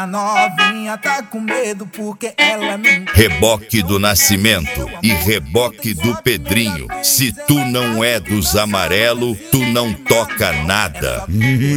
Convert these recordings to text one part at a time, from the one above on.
A novinha tá com medo porque ela não... Reboque do Nascimento e reboque do Pedrinho. Se tu não é dos amarelo, tu não toca nada.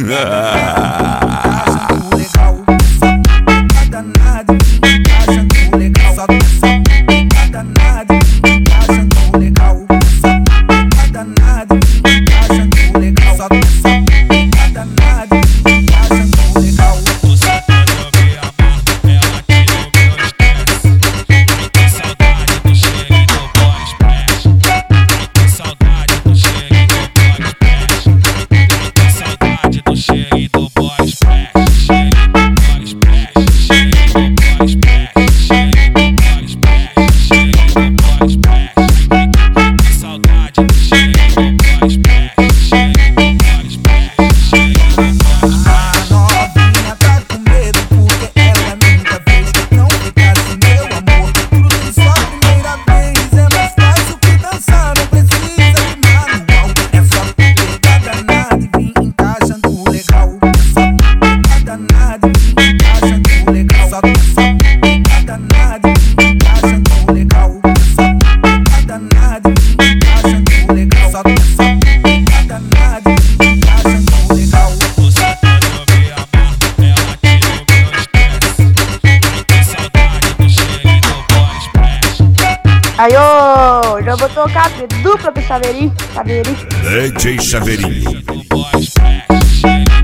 Aí, ô, já vou tocar dupla pro Chaveirinho. DJ Chaveirinho.